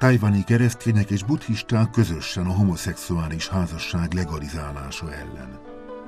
Tajvani keresztények és buddhisták közösen a homoszexuális házasság legalizálása ellen.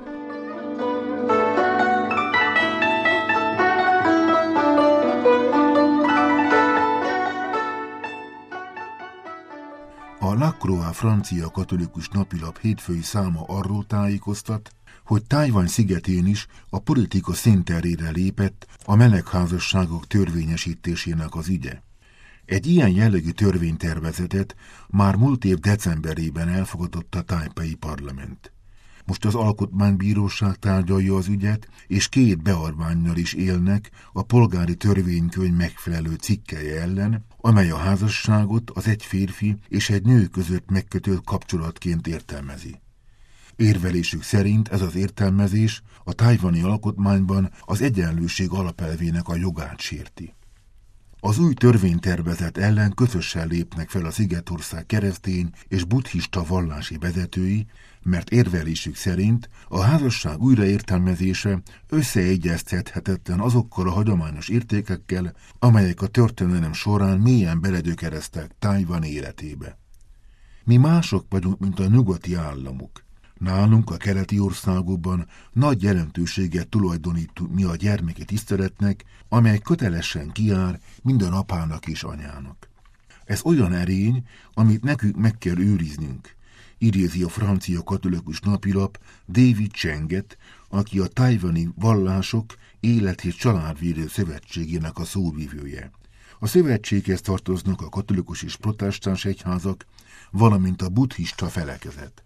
A La Croix francia katolikus napilap hétfői száma arról tájékoztat, hogy Tajvan szigetén is a politika színterére lépett a melegházasságok törvényesítésének az ügye. Egy ilyen jellegű törvénytervezetet már múlt év decemberében elfogadott a Tajpei parlament. Most az alkotmánybíróság tárgyalja az ügyet, és 2 beadvánnyal is élnek a polgári törvénykönyv megfelelő cikkelye ellen, amely a házasságot az egy férfi és egy nő között megkötött kapcsolatként értelmezi. Érvelésük szerint ez az értelmezés a tajvani alkotmányban az egyenlőség alapelvének a jogát sérti. Az új törvénytervezet ellen közösen lépnek fel a Szigetország keresztény és buddhista vallási vezetői, mert érvelésük szerint a házasság újraértelmezése összeegyeztethetetlen azokkal a hagyományos értékekkel, amelyek a történelem során mélyen beledökereztek Tajvan életébe. Mi mások vagyunk, mint a nyugati államok. Nálunk a keleti országokban nagy jelentőséget tulajdonítunk mi a gyermeki tiszteletnek, amely kötelesen kijár minden apának és anyának. Ez olyan erény, amit nekünk meg kell őriznünk, idézi a francia katolikus napilap David Chenget, aki a tajvani vallások élet- és családvédő szövetségének a szóvivője. A szövetséghez tartoznak a katolikus és protestáns egyházak, valamint a buddhista felekezet.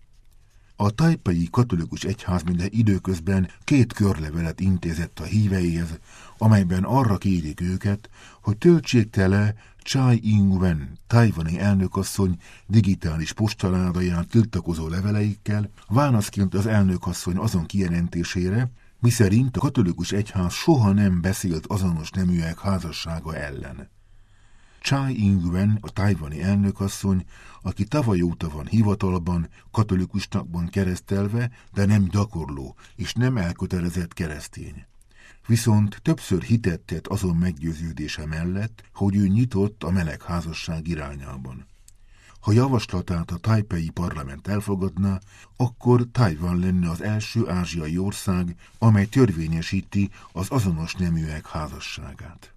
A tajpai katolikus egyház minden időközben 2 körlevelet intézett a híveihez, amelyben arra kérik őket, hogy töltsék tele Tsai Ing-wen, tajvani elnökasszony digitális postaládáján tiltakozó leveleikkel, válaszként az elnökasszony azon kijelentésére, miszerint a katolikus egyház soha nem beszélt azonos neműek házassága ellen. Tsai Ing-wen, a tajvani elnökasszony, aki tavaly óta van hivatalban, katolikusnak keresztelve, de nem gyakorló és nem elkötelezett keresztény. Viszont többször hitet tett azon meggyőződése mellett, hogy ő nyitott a melegházasság irányában. Ha javaslatát a tajpei parlament elfogadná, akkor Tajvan lenne az első ázsiai ország, amely törvényesíti az azonos neműek házasságát.